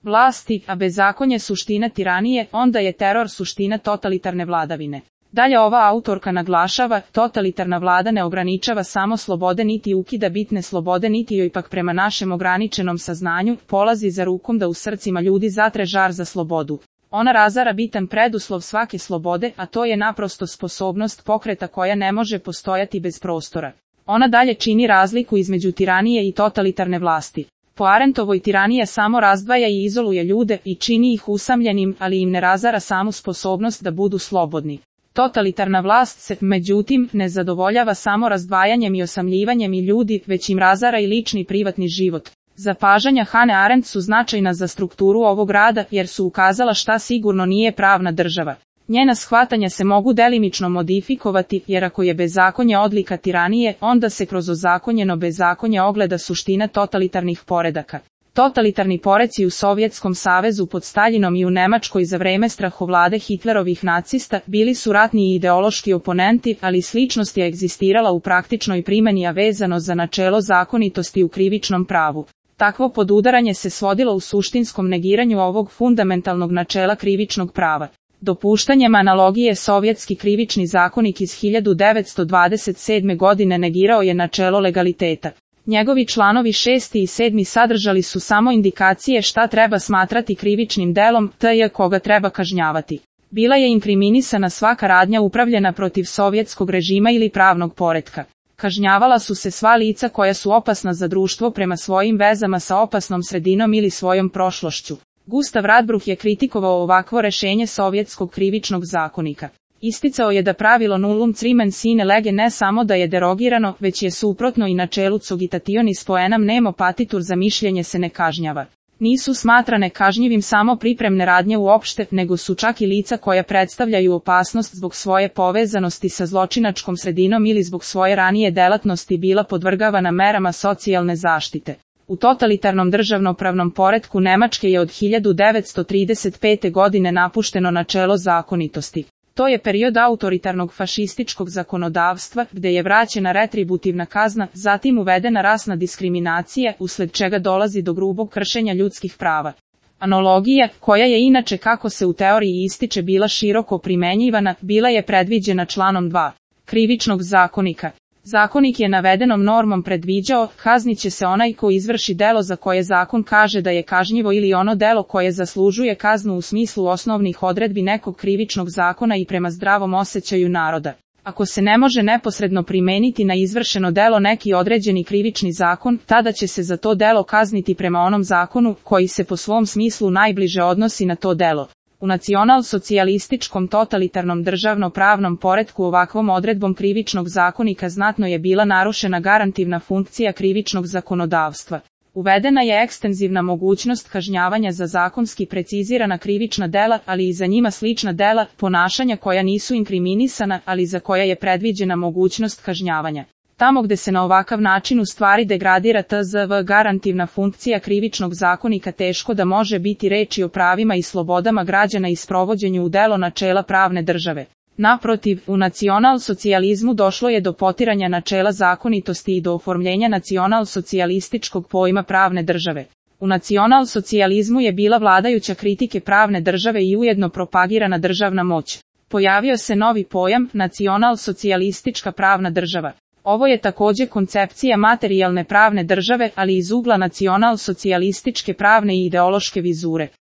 vlasti, a bezakonje suština tiranije, onda je teror suština totalitarne vladavine. Dalje ova autorka naglašava, totalitarna vlada ne ograničava samo slobode niti ukida bitne slobode niti joj pak prema našem ograničenom saznanju polazi za rukom da u srcima ljudi zatre žar za slobodu. Ona razara bitan preduslov svake slobode, a to je naprosto sposobnost pokreta koja ne može postojati bez prostora. Ona dalje čini razliku između tiranije i totalitarne vlasti. Po Arentovoj tiranija samo razdvaja i izoluje ljude i čini ih usamljenim, ali im ne razara samu sposobnost da budu slobodni. Totalitarna vlast se, međutim, ne zadovoljava samo razdvajanjem i osamljivanjem i ljudi, već im razara i lični privatni život. Zapažanja Hane Arendt su značajna za strukturu ovog rada jer su ukazala šta sigurno nije pravna država. Njena shvatanja se mogu delimično modifikovati jer ako je bezakonje odlika tiranije, onda se kroz ozakonjeno bezakonje ogleda suština totalitarnih poredaka. Totalitarni poreci u Sovjetskom savezu pod Staljinom i u Nemačkoj za vreme strahovlade Hitlerovih nacista bili su ratni i ideološki oponenti, ali sličnost je egzistirala u praktičnoj primjeni, a vezano za načelo zakonitosti u krivičnom pravu. Takvo podudaranje se svodilo u suštinskom negiranju ovog fundamentalnog načela krivičnog prava. Dopuštanjem analogije Sovjetski krivični zakonik iz 1927. godine negirao je načelo legaliteta. Njegovi članovi 6. i 7. sadržali su samo indikacije šta treba smatrati krivičnim delom, t.j. koga treba kažnjavati. Bila je inkriminisana svaka radnja upravljena protiv sovjetskog režima ili pravnog poretka. Kažnjavala su se sva lica koja su opasna za društvo prema svojim vezama sa opasnom sredinom ili svojom prošlošću. Gustav Radbruch je kritikovao ovakvo rešenje Sovjetskog krivičnog zakonika. Isticao je da pravilo nullum crimen sine lege ne samo da je derogirano, već je suprotno i načelu cogitationis poenam nemo patitur, za mišljenje se ne kažnjava. Nisu smatrane kažnjivim samo pripremne radnje uopšte, nego su čak i lica koja predstavljaju opasnost zbog svoje povezanosti sa zločinačkom sredinom ili zbog svoje ranije delatnosti bila podvrgavana merama socijalne zaštite. U totalitarnom državnopravnom poretku Nemačke je od 1935. godine napušteno načelo zakonitosti. To je period autoritarnog fašističkog zakonodavstva, gde je vraćena retributivna kazna, zatim uvedena rasna diskriminacija, usled čega dolazi do grubog kršenja ljudskih prava. Analogija, koja je inače kako se u teoriji ističe bila široko primenjivana, bila je predviđena članom 2. Krivičnog zakonika. Zakonik je navedenom normom predviđao, kazniće se onaj ko izvrši delo za koje zakon kaže da je kažnjivo ili ono delo koje zaslužuje kaznu u smislu osnovnih odredbi nekog krivičnog zakona i prema zdravom osjećaju naroda. Ako se ne može neposredno primeniti na izvršeno delo neki određeni krivični zakon, tada će se za to delo kazniti prema onom zakonu koji se po svom smislu najbliže odnosi na to delo. U nacional-socijalističkom totalitarnom državno-pravnom poretku ovakvom odredbom krivičnog zakonika znatno je bila narušena garantivna funkcija krivičnog zakonodavstva. Uvedena je ekstenzivna mogućnost kažnjavanja za zakonski precizirana krivična dela, ali i za njima slična dela, ponašanja koja nisu inkriminisana, ali za koja je predviđena mogućnost kažnjavanja. Tamo gde se na ovakav način u stvari degradira tzv. Garantivna funkcija krivičnog zakonika, teško da može biti reči o pravima i slobodama građana i sprovođenju u delo načela pravne države. Naprotiv, u nacional-socijalizmu došlo je do potiranja načela zakonitosti i do oformljenja nacional-socijalističkog pojma pravne države. U nacional-socijalizmu je bila vladajuća kritike pravne države i ujedno propagirana državna moć. Pojavio se novi pojam, nacional-socijalistička pravna država. Ovo je takođe koncepcija materijalne pravne države, ali iz ugla nacional-socijalističke pravne i ideološke vizure.